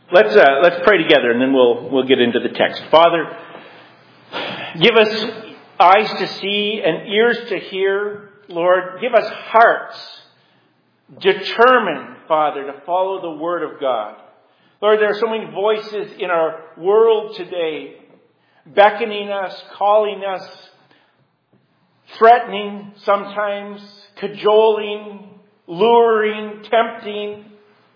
Let's pray together, and then we'll get into the text. Father, give us eyes to see and ears to hear. Lord, give us hearts determined, Father, to follow the Word of God. Lord, there are so many voices in our world today, beckoning us, calling us, threatening sometimes, cajoling, luring, tempting.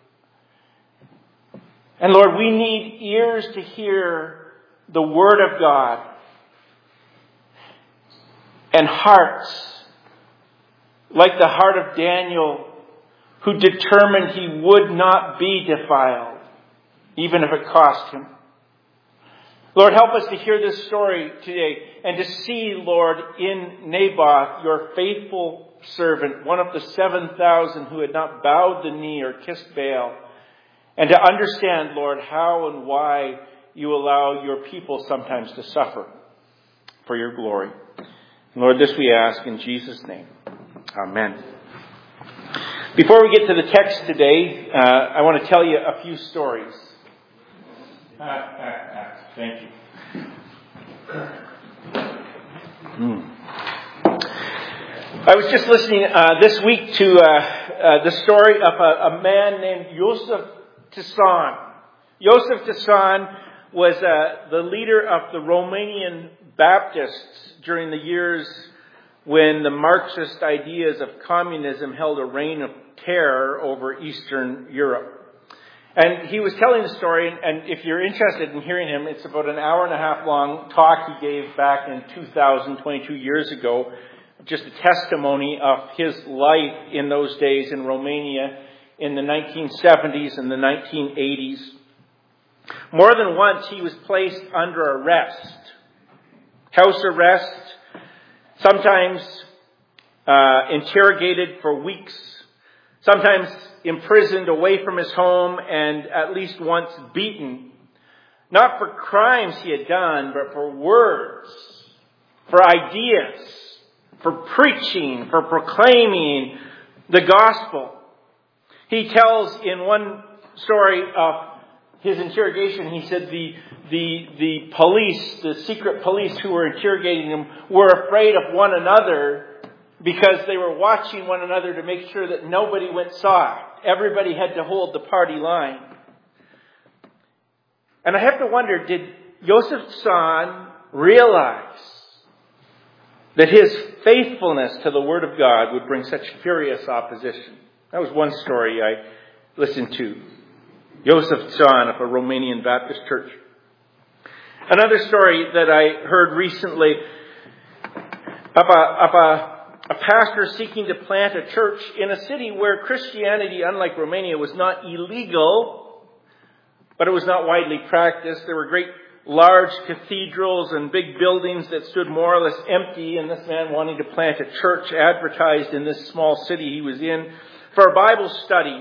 And Lord, we need ears to hear the Word of God and hearts like the heart of Daniel, who determined he would not be defiled, even if it cost him. Lord, help us to hear this story today and to see, Lord, in Naboth, your faithful servant, one of the 7,000 who had not bowed the knee or kissed Baal, and to understand, Lord, how and why you allow your people sometimes to suffer for your glory. Lord, this we ask in Jesus' name. Amen. Before we get to the text today, I want to tell you a few stories. Thank you. I was just listening this week to the story of a man named Yosef Tson. Yosef Tson was the leader of the Romanian Baptists during the years when the Marxist ideas of communism held a reign of terror over Eastern Europe. And he was telling the story, and if you're interested in hearing him, it's about an hour and a half long talk he gave back in 2022 years ago, just a testimony of his life in those days in Romania in the 1970s and the 1980s. More than once, he was placed under arrest, house arrest, sometimes interrogated for weeks, sometimes imprisoned away from his home, and at least once beaten, not for crimes he had done, but for words, for ideas, for preaching, for proclaiming the gospel. He tells in one story of his interrogation, he said the police, the secret police who were interrogating him, were afraid of one another because they were watching one another to make sure that nobody went soft. Everybody had to hold the party line. And I have to wonder, did Yosef Tson realize that his faithfulness to the Word of God would bring such furious opposition? That was one story I listened to. Yosef Tson of a Romanian Baptist church. Another story that I heard recently of a pastor seeking to plant a church in a city where Christianity, unlike Romania, was not illegal, but it was not widely practiced. There were great large cathedrals and big buildings that stood more or less empty, and this man wanting to plant a church advertised in this small city he was in for a Bible study.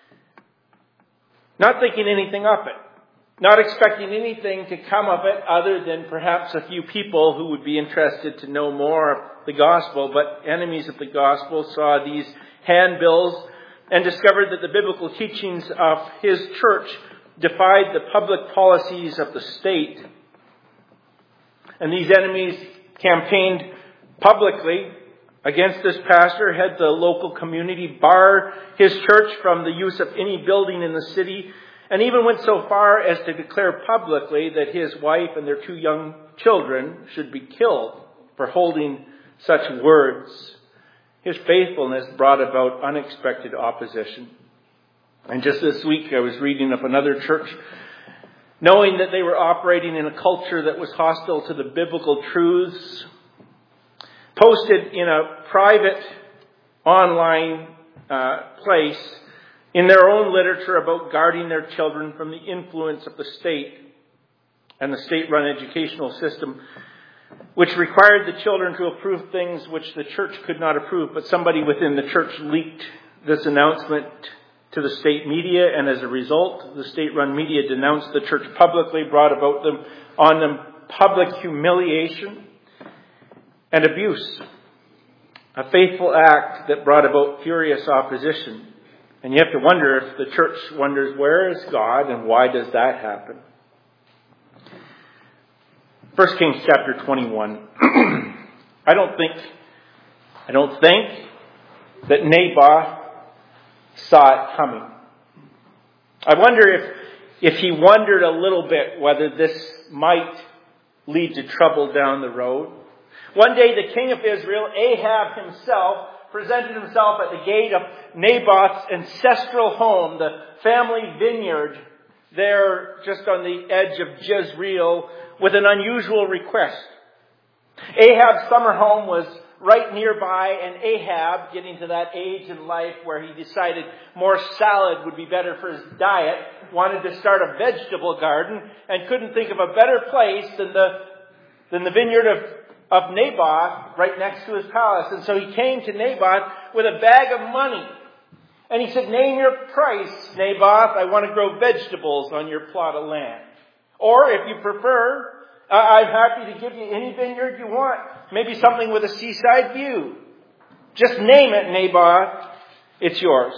Not thinking anything of it. Not expecting anything to come of it other than perhaps a few people who would be interested to know more of the gospel. But enemies of the gospel saw these handbills and discovered that the biblical teachings of his church defied the public policies of the state. And these enemies campaigned publicly against this pastor, had the local community bar his church from the use of any building in the city, and even went so far as to declare publicly that his wife and their 2 young children should be killed for holding such words. His faithfulness brought about unexpected opposition. And just this week I was reading of another church, knowing that they were operating in a culture that was hostile to the biblical truths, posted in a private online place in their own literature about guarding their children from the influence of the state and the state-run educational system, which required the children to approve things which the church could not approve. But somebody within the church leaked this announcement to the state media, and as a result, the state-run media denounced the church publicly, brought about on them public humiliation and abuse. A faithful act that brought about furious opposition. And you have to wonder if the church wonders, where is God and why does that happen? 1 Kings chapter 21. I don't think that Naboth saw it coming. I wonder if he wondered a little bit whether this might lead to trouble down the road. One day the king of Israel, Ahab himself, presented himself at the gate of Naboth's ancestral home, the family vineyard there just on the edge of Jezreel, with an unusual request. Ahab's summer home was right nearby, and Ahab, getting to that age in life where he decided more salad would be better for his diet, wanted to start a vegetable garden and couldn't think of a better place than the vineyard of Naboth right next to his palace. And so he came to Naboth with a bag of money. And he said, "Name your price, Naboth. I want to grow vegetables on your plot of land. Or if you prefer, I'm happy to give you any vineyard you want. Maybe something with a seaside view. Just name it, Naboth. It's yours."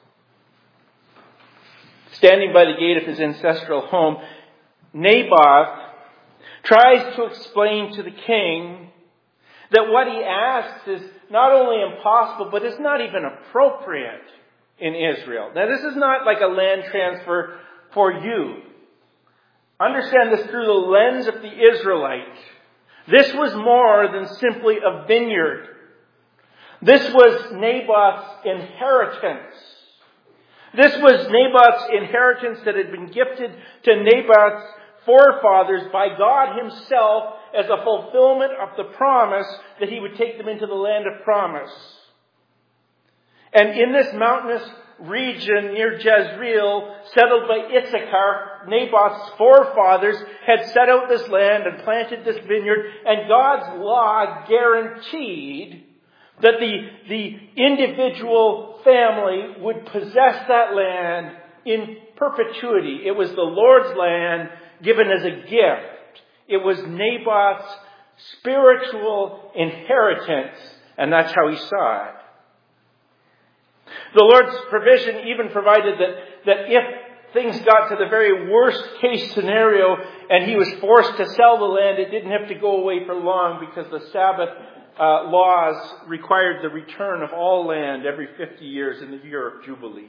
Standing by the gate of his ancestral home, Naboth tries to explain to the king that what he asks is not only impossible, but it's not even appropriate in Israel. Now, this is not like a land transfer for you. Understand this through the lens of the Israelite. This was more than simply a vineyard. This was Naboth's inheritance. This was Naboth's inheritance that had been gifted to Naboth's forefathers by God himself as a fulfillment of the promise that he would take them into the land of promise. And in this mountainous region near Jezreel, settled by Issachar, Naboth's forefathers had set out this land and planted this vineyard, and God's law guaranteed that the individual family would possess that land in perpetuity. It was the Lord's land given as a gift. It was Naboth's spiritual inheritance, and that's how he saw it. The Lord's provision even provided that if things got to the very worst case scenario and he was forced to sell the land, it didn't have to go away for long, because the Sabbath laws required the return of all land every 50 years in the year of Jubilee.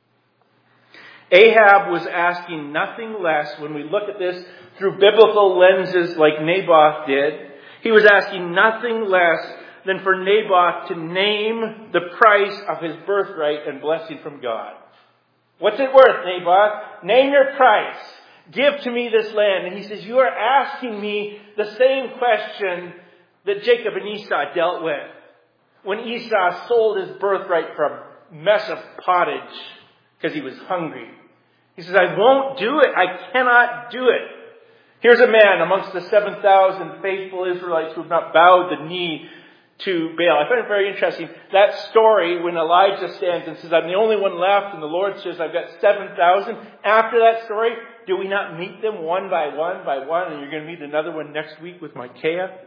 Ahab was asking nothing less, when we look at this through biblical lenses like Naboth did, he was asking nothing less than for Naboth to name the price of his birthright and blessing from God. What's it worth, Naboth? Name your price. Give to me this land. And he says, you are asking me the same question that Jacob and Esau dealt with when Esau sold his birthright for a mess of pottage because he was hungry. He says, I won't do it. I cannot do it. Here's a man amongst the 7,000 faithful Israelites who have not bowed the knee to Baal. I find it very interesting. That story, when Elijah stands and says, I'm the only one left, and the Lord says, I've got 7,000. After that story, do we not meet them one by one, and you're going to meet another one next week with Micaiah?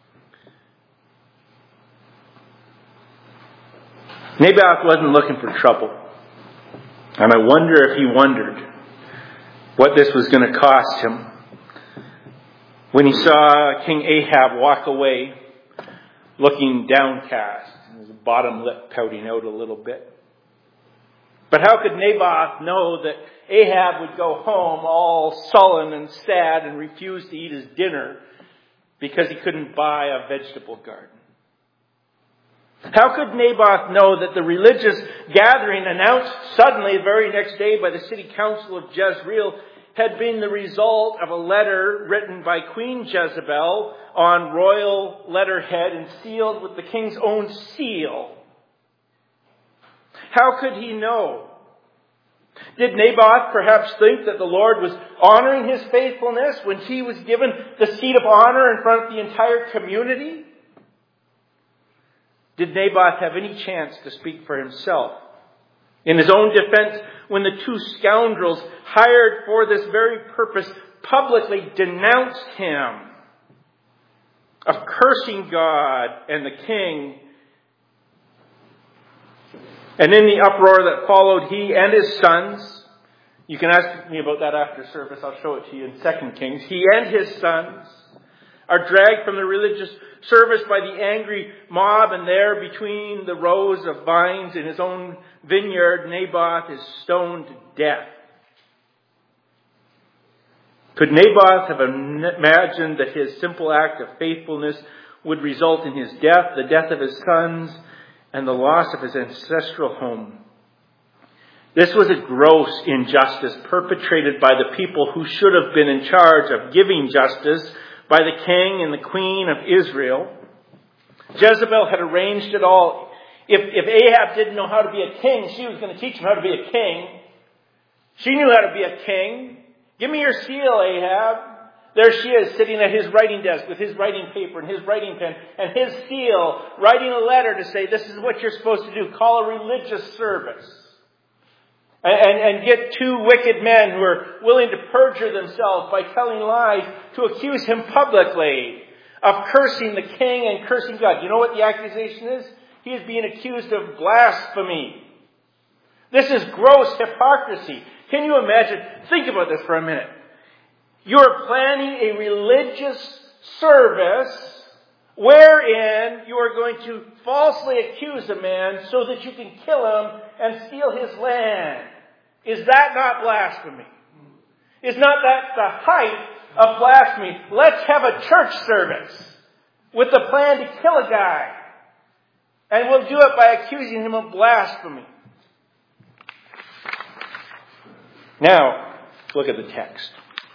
Naboth wasn't looking for trouble. And I wonder if he wondered what this was going to cost him when he saw King Ahab walk away looking downcast, his bottom lip pouting out a little bit. But how could Naboth know that Ahab would go home all sullen and sad and refuse to eat his dinner because he couldn't buy a vegetable garden? How could Naboth know that the religious gathering announced suddenly the very next day by the city council of Jezreel had been the result of a letter written by Queen Jezebel on royal letterhead and sealed with the king's own seal? How could he know? Did Naboth perhaps think that the Lord was honoring his faithfulness when he was given the seat of honor in front of the entire community? Did Naboth have any chance to speak for himself? In his own defense, when the two scoundrels hired for this very purpose publicly denounced him of cursing God and the king, And in the uproar that followed, he and his sons, you can ask me about that after service, I'll show it to you in 2 Kings. He and his sons are dragged from the religious service by the angry mob, and there between the rows of vines in his own vineyard, Naboth is stoned to death. Could Naboth have imagined that his simple act of faithfulness would result in his death, the death of his sons, and the loss of his ancestral home? This was a gross injustice perpetrated by the people who should have been in charge of giving justice, by the king and the queen of Israel. Jezebel had arranged it all. If Ahab didn't know how to be a king, she was going to teach him how to be a king. She knew how to be a king. Give me your seal, Ahab. There she is, sitting at his writing desk with his writing paper and his writing pen and his seal, writing a letter to say, this is what you're supposed to do. Call a religious service. And get two wicked men who are willing to perjure themselves by telling lies to accuse him publicly of cursing the king and cursing God. You know what the accusation is? He is being accused of blasphemy. This is gross hypocrisy. Can you imagine? Think about this for a minute. You're planning a religious service wherein you are going to falsely accuse a man so that you can kill him and steal his land. Is that not blasphemy? Is not that the height of blasphemy? Let's have a church service with the plan to kill a guy. And we'll do it by accusing him of blasphemy. Now, look at the text.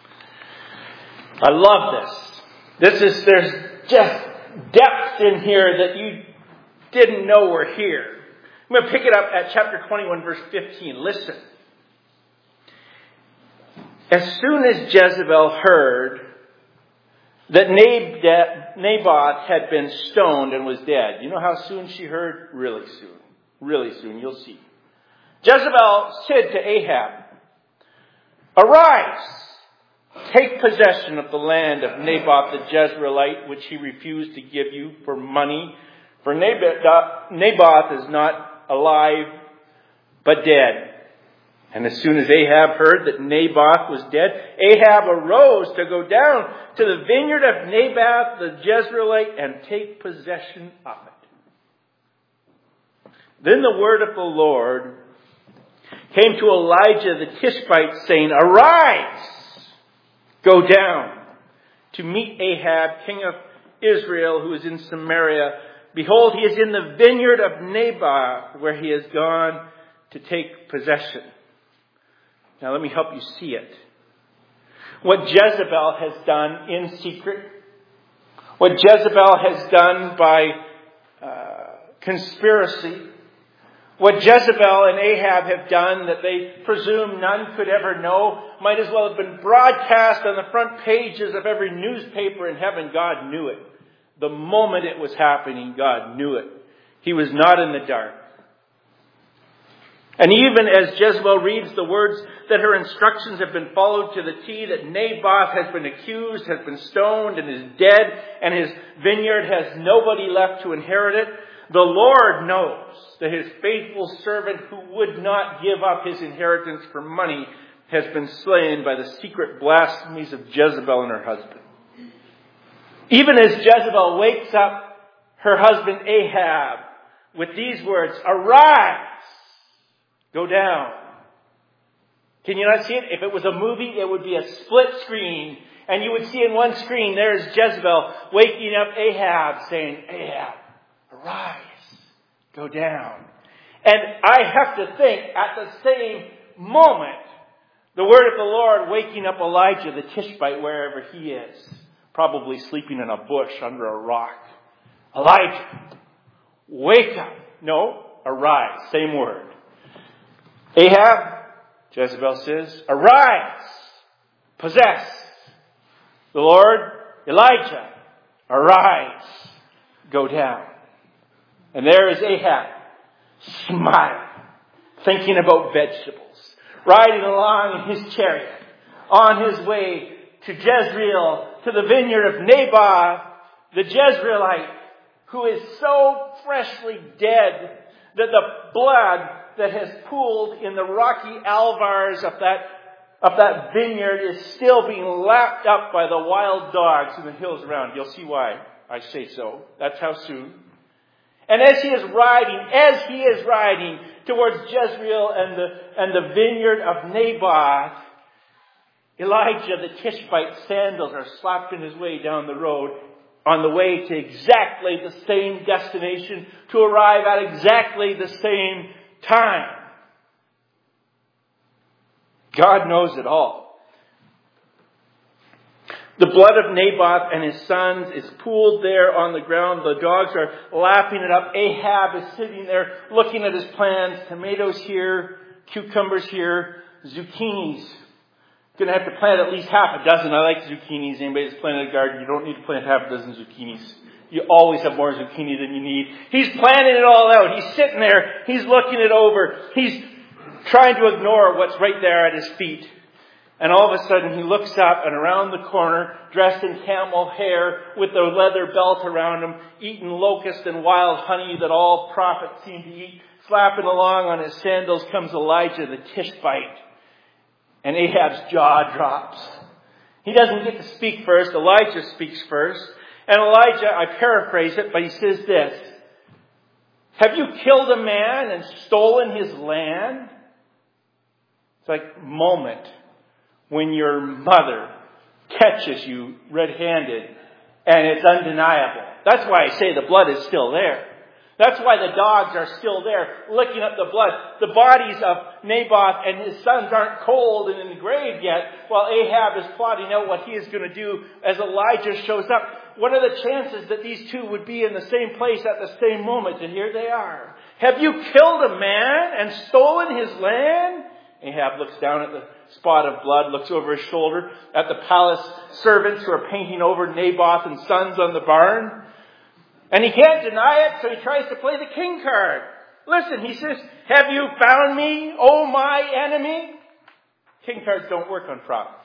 I love this. There's just depths in here that you didn't know were here. I'm going to pick it up at chapter 21, verse 15. Listen. As soon as Jezebel heard that Naboth had been stoned and was dead. You know how soon she heard? Really soon. Really soon. You'll see. Jezebel said to Ahab, "Arise, take possession of the land of Naboth the Jezreelite, which he refused to give you for money. For Naboth is not alive, but dead." And as soon as Ahab heard that Naboth was dead, Ahab arose to go down to the vineyard of Naboth the Jezreelite and take possession of it. Then the word of the Lord came to Elijah the Tishbite, saying, "Arise, go down to meet Ahab, king of Israel, who is in Samaria. Behold, he is in the vineyard of Naboth, where he has gone to take possession." Now let me help you see it. What Jezebel has done in secret, what Jezebel has done by conspiracy, what Jezebel and Ahab have done that they presume none could ever know, might as well have been broadcast on the front pages of every newspaper in heaven. God knew it. The moment it was happening, God knew it. He was not in the dark. And even as Jezebel reads the words that her instructions have been followed to the T, that Naboth has been accused, has been stoned, and is dead, and his vineyard has nobody left to inherit it, the Lord knows that his faithful servant who would not give up his inheritance for money has been slain by the secret blasphemies of Jezebel and her husband. Even as Jezebel wakes up her husband Ahab with these words, "Arise, go down." Can you not see it? If it was a movie, it would be a split screen. And you would see in one screen, there's Jezebel waking up Ahab, saying, "Ahab, arise, go down." And I have to think, at the same moment, the word of the Lord waking up Elijah the Tishbite, wherever he is, probably sleeping in a bush under a rock. "Elijah, wake up." No, arise. Same word. "Ahab," Jezebel says, "arise, possess." The Lord, "Elijah, arise, go down." And there is Ahab, smiling, thinking about vegetables, riding along in his chariot, on his way to Jezreel, to the vineyard of Naboth, the Jezreelite, who is so freshly dead that the blood that has pooled in the rocky alvars of that vineyard is still being lapped up by the wild dogs in the hills around. You'll see why I say so. That's how soon. And as he is riding towards Jezreel and the vineyard of Naboth, Elijah the Tishbite's sandals are slapping his way down the road on the way to exactly the same destination, to arrive at exactly the same time. God knows it all. The blood of Naboth and his sons is pooled there on the ground. The dogs are lapping it up. Ahab is sitting there looking at his plans. Tomatoes here, cucumbers here, zucchinis. Going to have to plant at least half a dozen. I like zucchinis. Anybody that's planted a garden, you don't need to plant half a dozen zucchinis. You always have more zucchini than you need. He's planning it all out. He's sitting there. He's looking it over. He's trying to ignore what's right there at his feet. And all of a sudden he looks up, and around the corner, dressed in camel hair with a leather belt around him, eating locust and wild honey that all prophets seem to eat, flapping along on his sandals comes Elijah the Tishbite. And Ahab's jaw drops. He doesn't get to speak first. Elijah speaks first. And Elijah, I paraphrase it, but he says this: have you killed a man and stolen his land? It's like moment when your mother catches you red-handed and it's undeniable. That's why I say the blood is still there. That's why the dogs are still there, licking up the blood. The bodies of Naboth and his sons aren't cold and in the grave yet, while Ahab is plotting out what he is going to do as Elijah shows up. What are the chances that these two would be in the same place at the same moment? And here they are. Have you killed a man and stolen his land? Ahab looks down at the spot of blood, looks over his shoulder at the palace servants who are painting over Naboth and sons on the barn. And he can't deny it, so he tries to play the king card. Listen, he says, have you found me, O my enemy? King cards don't work on prophets.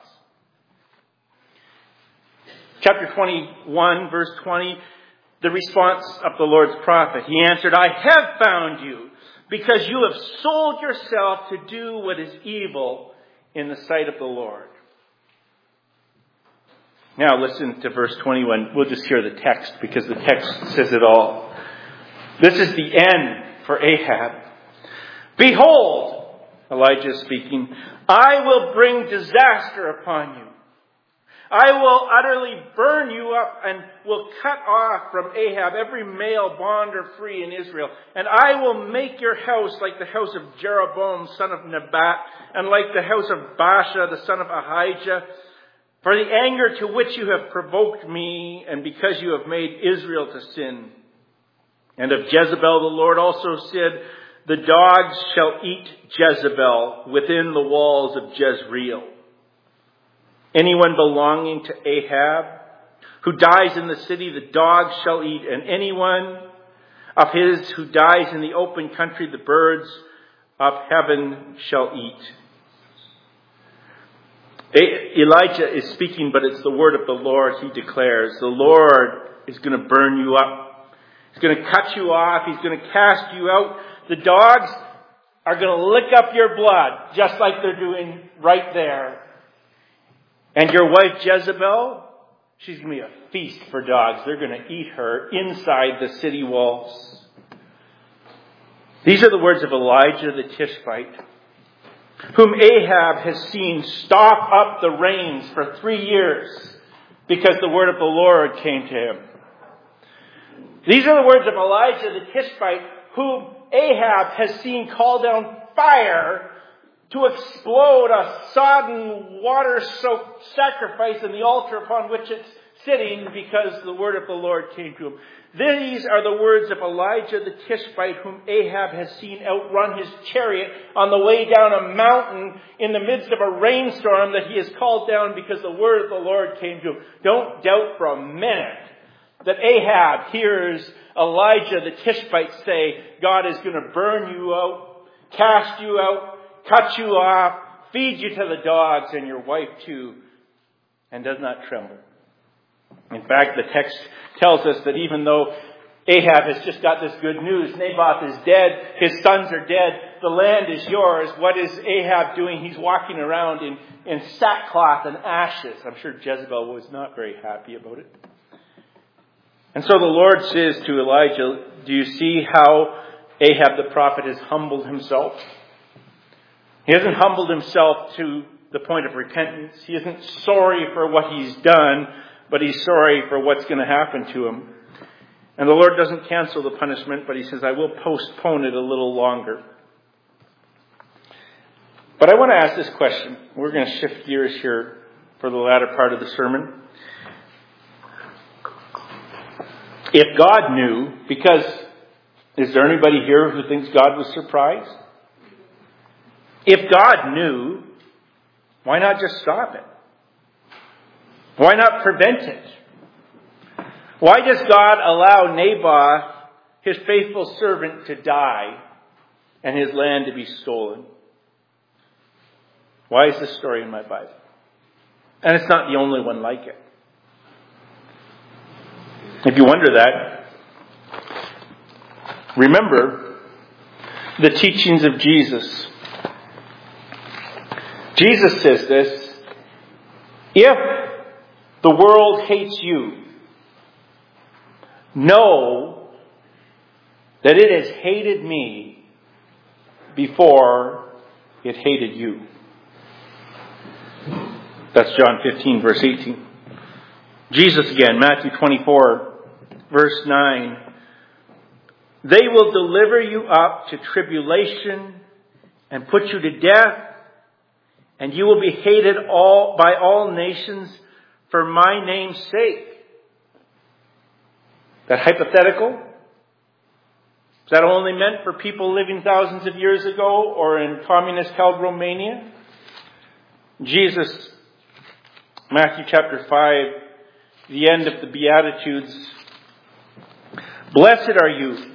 Chapter 21, verse 20, the response of the Lord's prophet. He answered, I have found you, because you have sold yourself to do what is evil in the sight of the Lord. Now listen to verse 21. We'll just hear the text because the text says it all. This is the end for Ahab. Behold, Elijah is speaking, I will bring disaster upon you. I will utterly burn you up and will cut off from Ahab every male bond or free in Israel. And I will make your house like the house of Jeroboam, son of Nebat, and like the house of Baasha, the son of Ahijah. For the anger to which you have provoked me, and because you have made Israel to sin. And of Jezebel the Lord also said, the dogs shall eat Jezebel within the walls of Jezreel. Anyone belonging to Ahab who dies in the city, the dogs shall eat. And anyone of his who dies in the open country, the birds of heaven shall eat. Elijah is speaking, but it's the word of the Lord. He declares, the Lord is going to burn you up. He's going to cut you off. He's going to cast you out. The dogs are going to lick up your blood, just like they're doing right there. And your wife Jezebel, she's going to be a feast for dogs. They're going to eat her inside the city walls. These are the words of Elijah the Tishbite, whom Ahab has seen stop up the rains for 3 years because the word of the Lord came to him. These are the words of Elijah the Tishbite, whom Ahab has seen call down fire to explode a sodden, water-soaked sacrifice in the altar upon which it's sitting because the word of the Lord came to him. These are the words of Elijah the Tishbite, whom Ahab has seen outrun his chariot on the way down a mountain in the midst of a rainstorm that he has called down because the word of the Lord came to him. Don't doubt for a minute that Ahab hears Elijah the Tishbite say, God is going to burn you out, cast you out, cut you off, feed you to the dogs and your wife too, and does not tremble. In fact, the text tells us that even though Ahab has just got this good news. Naboth is dead. His sons are dead. The land is yours. What is Ahab doing? He's walking around in sackcloth and ashes. I'm sure Jezebel was not very happy about it. And so the Lord says to Elijah, do you see how Ahab the prophet has humbled himself? He hasn't humbled himself to the point of repentance. He isn't sorry for what he's done, but he's sorry for what's going to happen to him. And the Lord doesn't cancel the punishment, but he says, I will postpone it a little longer. But I want to ask this question. We're going to shift gears here for the latter part of the sermon. If God knew, because is there anybody here who thinks God was surprised? If God knew, why not just stop it? Why not prevent it? Why does God allow Naboth, his faithful servant, to die and his land to be stolen? Why is this story in my Bible? And it's not the only one like it. If you wonder that, remember the teachings of Jesus. Jesus says this, if the world hates you, know that it has hated me before it hated you. That's John 15, verse 18. Jesus again, Matthew 24, verse 9. They will deliver you up to tribulation and put you to death, and you will be hated by all nations for my name's sake. That hypothetical? Is that only meant for people living thousands of years ago or in communist-held Romania? Jesus, Matthew chapter 5, the end of the Beatitudes. Blessed are you.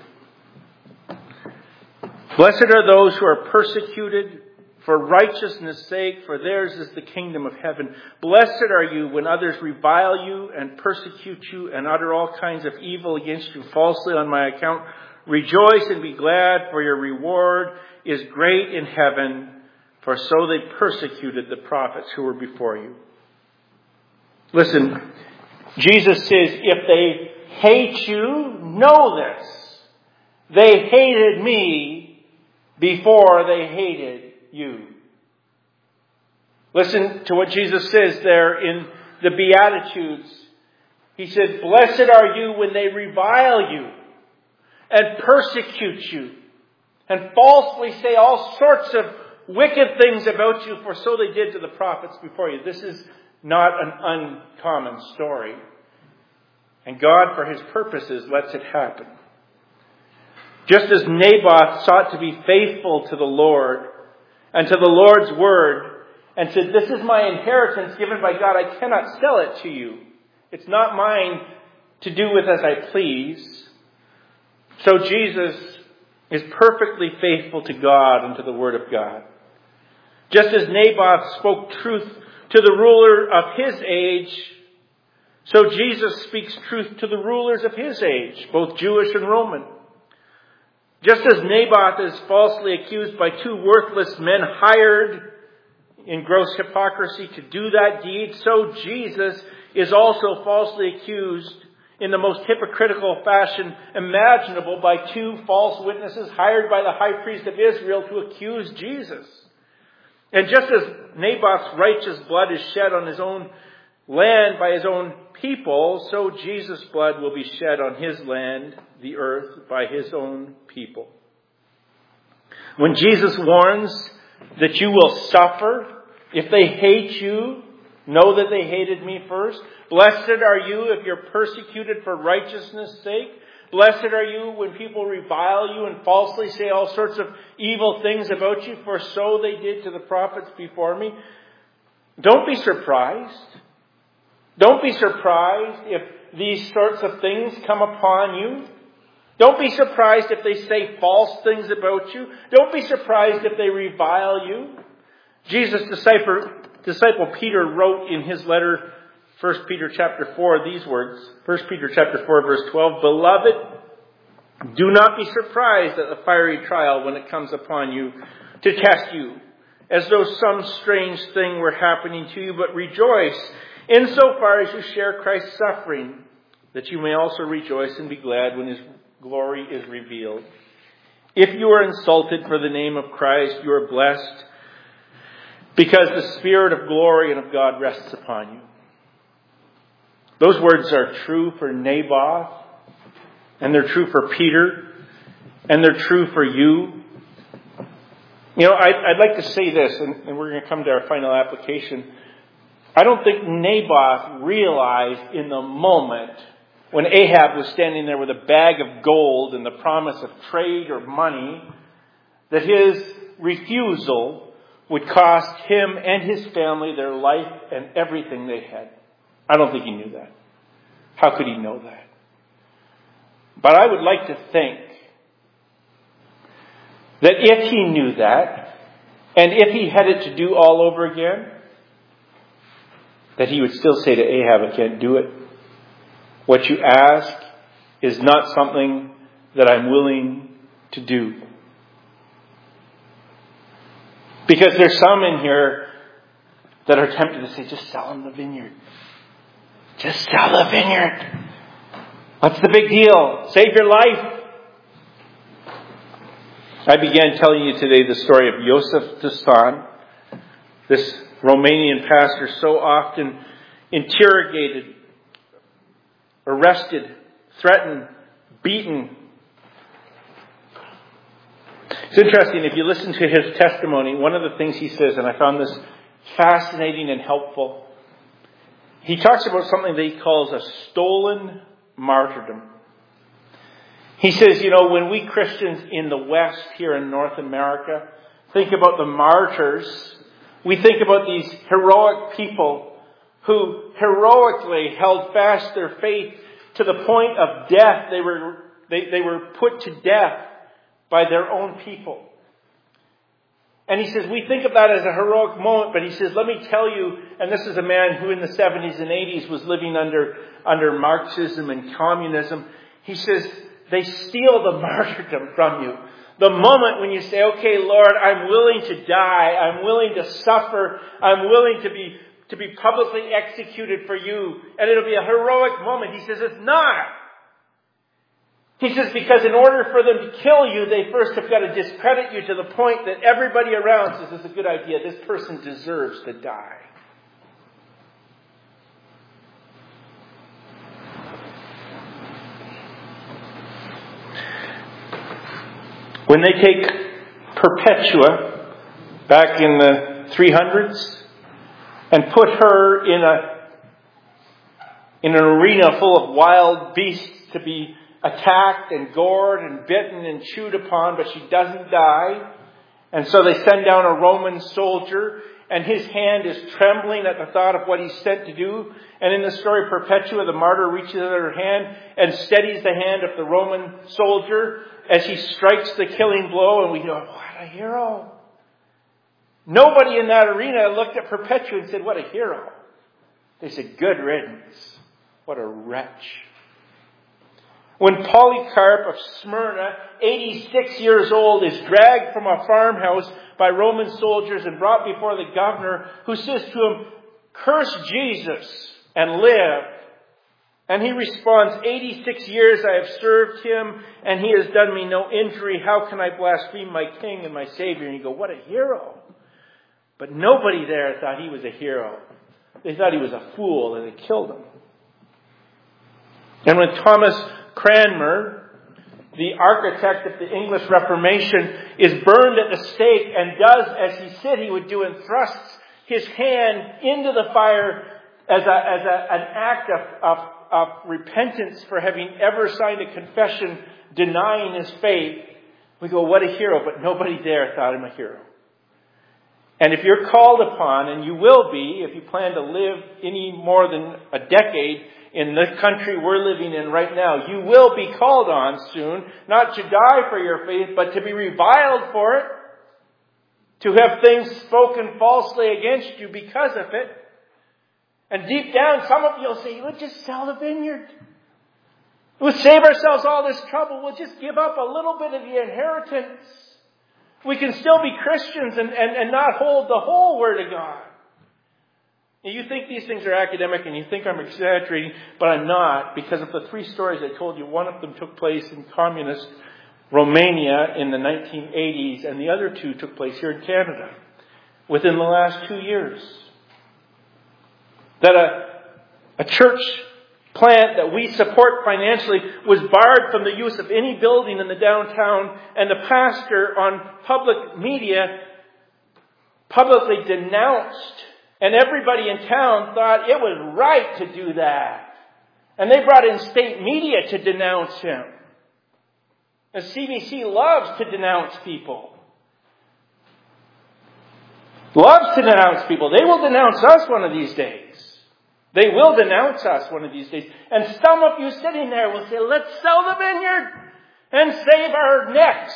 Blessed are those who are persecuted for righteousness' sake, for theirs is the kingdom of heaven. Blessed are you when others revile you and persecute you and utter all kinds of evil against you falsely on my account. Rejoice and be glad, for your reward is great in heaven, for so they persecuted the prophets who were before you. Listen, Jesus says, if they hate you, know this. They hated me before they hated you. Listen to what Jesus says there in the Beatitudes. He said, blessed are you when they revile you and persecute you and falsely say all sorts of wicked things about you, for so they did to the prophets before you. This is not an uncommon story. And God, for his purposes, lets it happen. Just as Naboth sought to be faithful to the Lord and to the Lord's word and said, this is my inheritance given by God, I cannot sell it to you. It's not mine to do with as I please. So Jesus is perfectly faithful to God and to the word of God. Just as Naboth spoke truth to the ruler of his age, so Jesus speaks truth to the rulers of his age, both Jewish and Roman. Just as Naboth is falsely accused by two worthless men hired in gross hypocrisy to do that deed, so Jesus is also falsely accused in the most hypocritical fashion imaginable by two false witnesses hired by the high priest of Israel to accuse Jesus. And just as Naboth's righteous blood is shed on his own land by his own people, so Jesus' blood will be shed on his land, the earth, by his own people. When Jesus warns that you will suffer if they hate you, know that they hated me first. Blessed are you if you're persecuted for righteousness' sake. Blessed are you when people revile you and falsely say all sorts of evil things about you, for so they did to the prophets before me. Don't be surprised. Don't be surprised if these sorts of things come upon you. Don't be surprised if they say false things about you. Don't be surprised if they revile you. Jesus' disciple Peter wrote in his letter, 1 Peter chapter 4, these words. 1 Peter chapter 4, verse 12, Beloved, Do not be surprised at the fiery trial when it comes upon you to test you, as though some strange thing were happening to you, but rejoice insofar as you share Christ's suffering, that you may also rejoice and be glad when his glory is revealed. If you are insulted for the name of Christ, you are blessed, because the Spirit of glory and of God rests upon you. Those words are true for Naboth, and they're true for Peter, and they're true for you. You know, I'd like to say this, and we're going to come to our final application. I don't think Naboth realized in the moment when Ahab was standing there with a bag of gold and the promise of trade or money, that his refusal would cost him and his family their life and everything they had. I don't think he knew that. How could he know that? But I would like to think that if he knew that, and if he had it to do all over again, that he would still say to Ahab, I can't do it. What you ask is not something that I'm willing to do. Because there's some in here that are tempted to say, just sell him the vineyard. Just sell the vineyard. What's the big deal? Save your life. I began telling you today the story of Joseph Dusan, this Romanian pastor so often interrogated, arrested, threatened, beaten. It's interesting, if you listen to his testimony, one of the things he says, and I found this fascinating and helpful, he talks about something that he calls a stolen martyrdom. He says, you know, when we Christians in the West here in North America think about the martyrs, we think about these heroic people who heroically held fast their faith to the point of death. They were put to death by their own people. And he says, we think of that as a heroic moment, but he says, let me tell you, and this is a man who in the 70s and 80s was living under Marxism and communism. He says, they steal the martyrdom from you. The moment when you say, okay, Lord, I'm willing to die. I'm willing to suffer. I'm willing to be publicly executed for you. And it'll be a heroic moment. He says, it's not. He says, because in order for them to kill you, they first have got to discredit you to the point that everybody around says, it's a good idea. This person deserves to die. When they take Perpetua back in the 300s and put her in an arena full of wild beasts to be attacked and gored and bitten and chewed upon, but she doesn't die. And so they send down a Roman soldier, and his hand is trembling at the thought of what he's sent to do. And in the story of Perpetua, the martyr reaches out her hand and steadies the hand of the Roman soldier as he strikes the killing blow, and we go, what a hero. Nobody in that arena looked at Perpetua and said, what a hero. They said, good riddance. What a wretch. When Polycarp of Smyrna, 86 years old, is dragged from a farmhouse by Roman soldiers and brought before the governor, who says to him, curse Jesus and live. And he responds, 86 years I have served him, and he has done me no injury. How can I blaspheme my king and my Savior? And you go, what a hero. But nobody there thought he was a hero. They thought he was a fool, and they killed him. And when Thomas Cranmer, the architect of the English Reformation, is burned at the stake and does as he said he would do and thrusts his hand into the fire as an act of repentance for having ever signed a confession denying his faith, we go, what a hero. But nobody there thought him a hero. And if you're called upon, and you will be, if you plan to live any more than a decade in the country we're living in right now, you will be called on soon, not to die for your faith, but to be reviled for it, to have things spoken falsely against you because of it. And deep down, some of you will say, well, just sell the vineyard. We'll save ourselves all this trouble. We'll just give up a little bit of the inheritance. We can still be Christians and not hold the whole Word of God. And you think these things are academic and you think I'm exaggerating, but I'm not, because of the 3 stories I told you. One of them took place in communist Romania in the 1980s, and the other 2 took place here in Canada within the last 2 years. That a church plant that we support financially was barred from the use of any building in the downtown, and the pastor on public media publicly denounced, and everybody in town thought it was right to do that. And they brought in state media to denounce him. The CBC loves to denounce people. Loves to denounce people. They will denounce us one of these days. They will denounce us one of these days. And some of you sitting there will say, let's sell the vineyard and save our necks.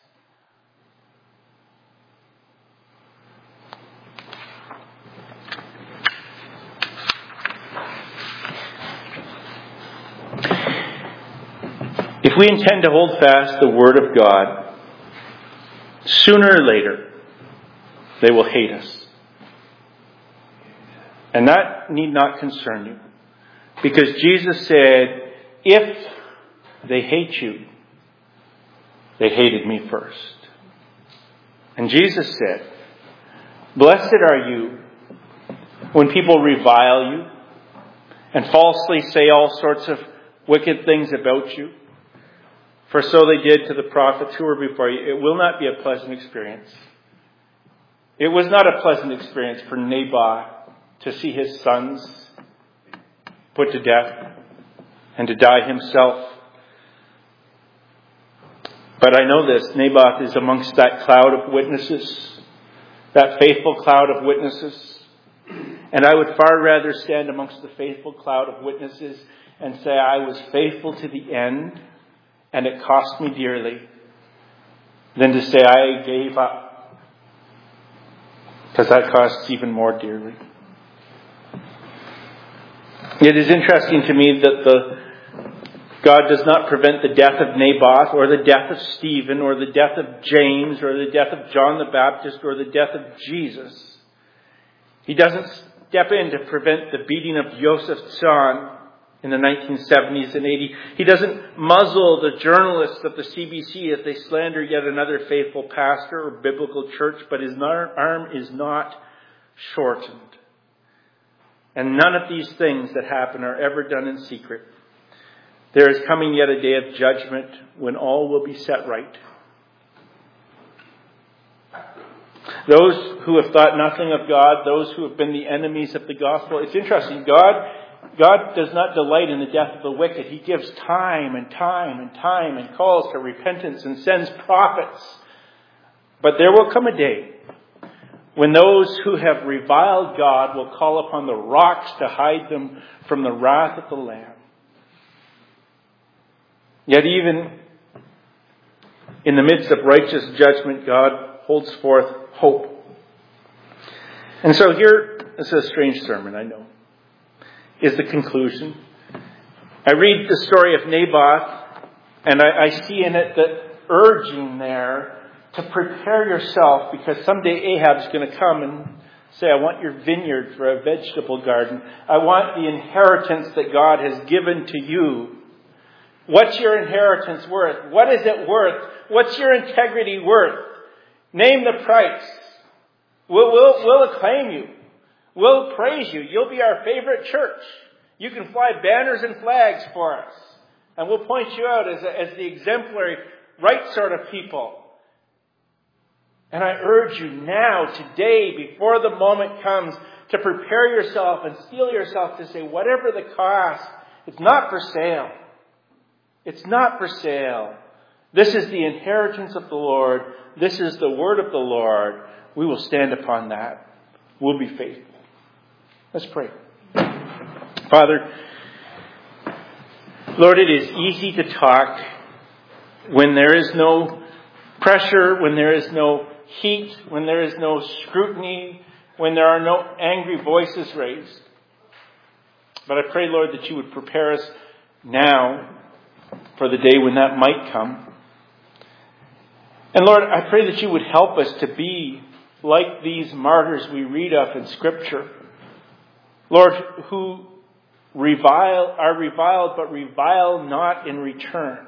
If we intend to hold fast the Word of God, sooner or later, they will hate us. And that need not concern you. Because Jesus said, if they hate you, they hated me first. And Jesus said, blessed are you when people revile you and falsely say all sorts of wicked things about you. For so they did to the prophets who were before you. It will not be a pleasant experience. It was not a pleasant experience for Naboth to see his sons put to death and to die himself. But I know this, Naboth is amongst that cloud of witnesses, that faithful cloud of witnesses. And I would far rather stand amongst the faithful cloud of witnesses and say I was faithful to the end and it cost me dearly, than to say I gave up, because that costs even more dearly. It is interesting to me that God does not prevent the death of Naboth or the death of Stephen or the death of James or the death of John the Baptist or the death of Jesus. He doesn't step in to prevent the beating of Joseph Tson in the 1970s and 80s. He doesn't muzzle the journalists of the CBC if they slander yet another faithful pastor or biblical church, but his arm is not shortened. And none of these things that happen are ever done in secret. There is coming yet a day of judgment when all will be set right. Those who have thought nothing of God, those who have been the enemies of the gospel. It's interesting. God does not delight in the death of the wicked. He gives time and time and time and calls to repentance and sends prophets. But there will come a day when those who have reviled God will call upon the rocks to hide them from the wrath of the Lamb. Yet even in the midst of righteous judgment, God holds forth hope. And so here, this is a strange sermon, I know, is the conclusion. I read the story of Naboth, and I see in it the urging there to prepare yourself, because someday Ahab's going to come and say, I want your vineyard for a vegetable garden. I want the inheritance that God has given to you. What's your inheritance worth? What is it worth? What's your integrity worth? Name the price. We'll acclaim you. We'll praise you. You'll be our favorite church. You can fly banners and flags for us. And we'll point you out as the exemplary, right sort of people. And I urge you now, today, before the moment comes, to prepare yourself and steel yourself to say, whatever the cost, it's not for sale. It's not for sale. This is the inheritance of the Lord. This is the word of the Lord. We will stand upon that. We'll be faithful. Let's pray. Father, Lord, it is easy to talk when there is no pressure, when there is no heat, when there is no scrutiny, when there are no angry voices raised. But I pray, Lord, that you would prepare us now for the day when that might come. And Lord, I pray that you would help us to be like these martyrs we read of in Scripture. Lord, who are reviled, but revile not in return.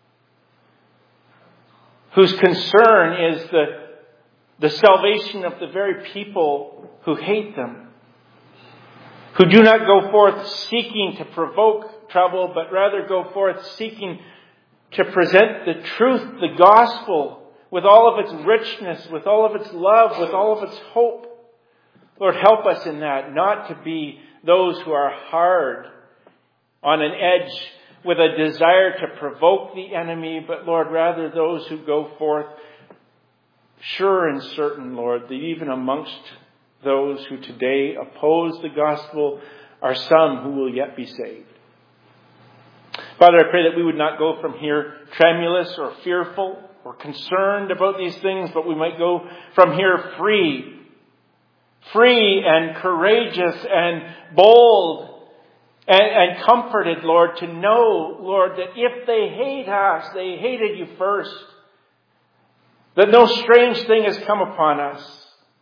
Whose concern is the salvation of the very people who hate them. Who do not go forth seeking to provoke trouble, but rather go forth seeking to present the truth, the gospel, with all of its richness, with all of its love, with all of its hope. Lord, help us in that, not to be those who are hard on an edge with a desire to provoke the enemy, but Lord, rather those who go forth sure and certain, Lord, that even amongst those who today oppose the gospel are some who will yet be saved. Father, I pray that we would not go from here tremulous or fearful or concerned about these things, but we might go from here free and courageous and bold and comforted, Lord, to know, Lord, that if they hate us, they hated you first. That no strange thing has come upon us.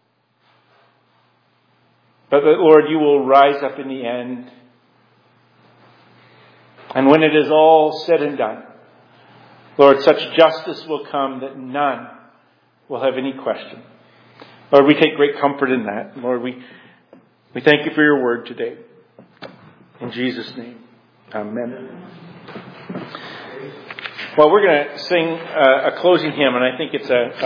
But that, Lord, you will rise up in the end. And when it is all said and done, Lord, such justice will come that none will have any question. Lord, we take great comfort in that. Lord, we thank you for your word today. In Jesus' name, amen. Well, we're going to sing a closing hymn, and I think it's a